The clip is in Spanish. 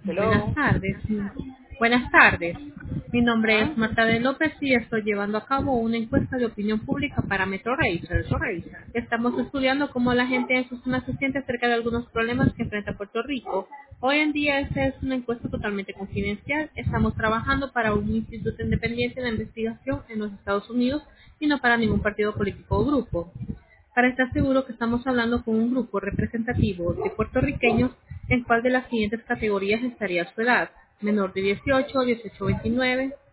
Buenas Hello. tardes. Buenas tardes. Mi nombre Ajá. es Marta de López y estoy llevando a cabo una encuesta de opinión pública para Metro Racers. Estamos estudiando cómo la gente en su zona se siente acerca de algunos problemas que enfrenta Puerto Rico. Hoy en día esta es una encuesta totalmente confidencial. Estamos trabajando para un instituto independiente de investigación en los Estados Unidos y no para ningún partido político o grupo. Para estar seguro que estamos hablando con un grupo representativo de puertorriqueños, ¿en cuál de las siguientes categorías estaría su edad? Menor de 18, 18 a 29,